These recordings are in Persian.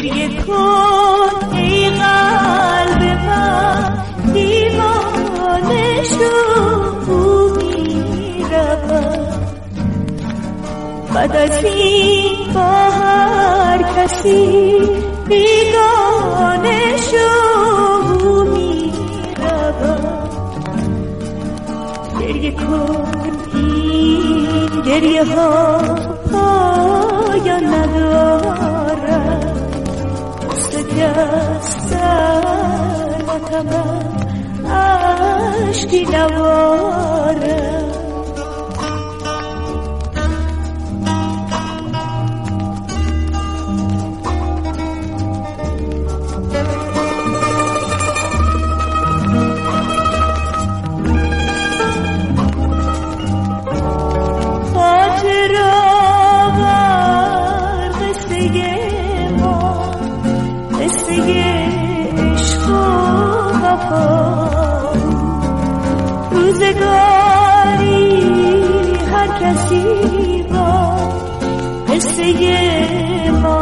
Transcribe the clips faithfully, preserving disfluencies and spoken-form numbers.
گریه کن ای قلب من، دیوانه شو می‌رود. بعد از این با هر کسی بیگانه شو می‌رود. گریه کن این گریه ها پایان ندارد، سر نتمن عشقی نوارد. روزگاری هر کسی با قصه ما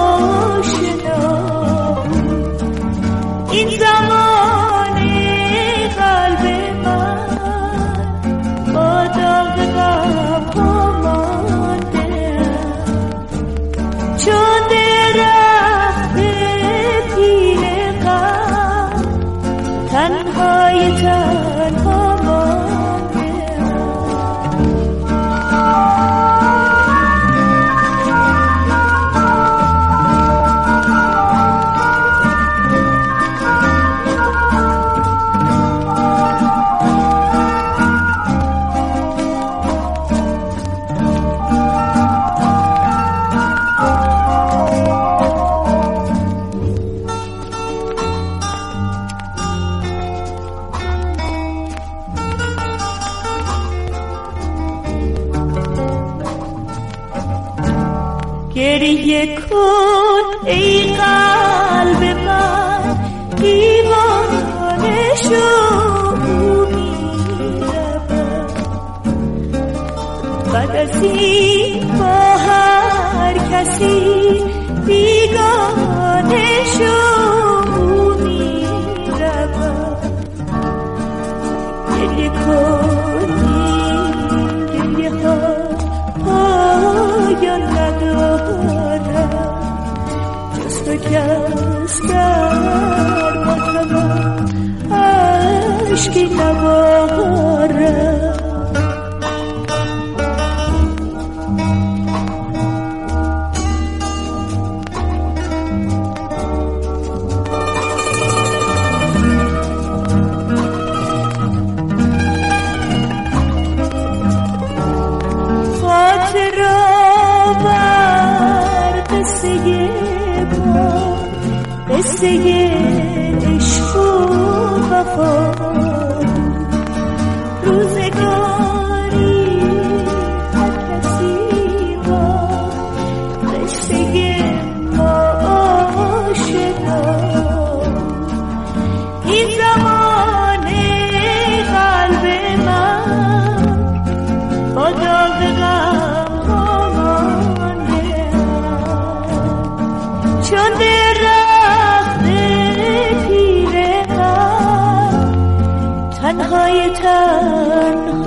آشنا. این زمان قلب من با داغ غم ها مانده، چون درخت پیر غم تنهای تنها. گریه کن ای قلب من، دیوانه شو می‌رود. بعد از این با هر کسی بیگانه شو می‌رود. گریه کن این گریه ها پایان ندارد، جز تو کس در نتوان عشقی نوارد. قصه عشق و وفا، روزگاری هر کسی با قصه ما آشنا. این زمان قلب من با داغ غم ها مانده، چون تنهای تنها